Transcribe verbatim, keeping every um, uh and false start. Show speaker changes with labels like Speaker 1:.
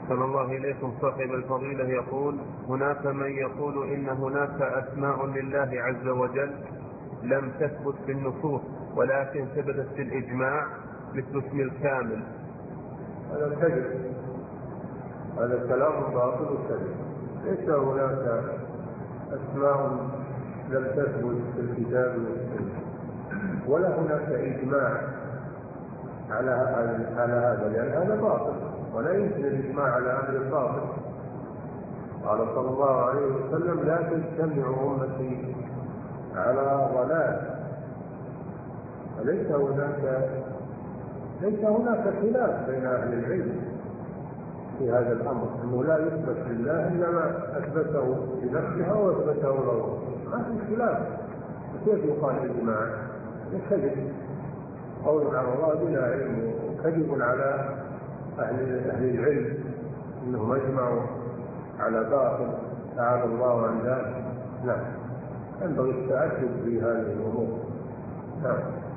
Speaker 1: صلى الله إليكم. صاحب الفضيلة يقول: هناك من يقول إن هناك أسماء لله عز وجل لم تثبت في النصوص ولكن ثبتت في الإجماع، مثل اسم الكامل.
Speaker 2: هذا كذب، هذا كلام باطل وكذب. ليس هناك أسماء لم تثبت في الكتاب والسنة، ولا هناك إجماع على على هذا، لأن هذا باطل ولا يمكن الإجماع على أمر باطل. قال صلى الله عليه وسلم: لا تجتمع أمتي على ضلال. فليس هناك ليس هناك خلاف بين أهل العلم في هذا الأمر، أنه لا يثبت لله إلا ما أثبته لنفسه وأثبته له، ما في خلاف. كيف يقال إجماع؟ كذب، قول على الله بلا علم، وكذب على أهل أهل العلم أنهم أجمعوا على باطل، تعالى الله عن ذلك. نعم، ينبغي التأكد في هذه الأمور. نعم.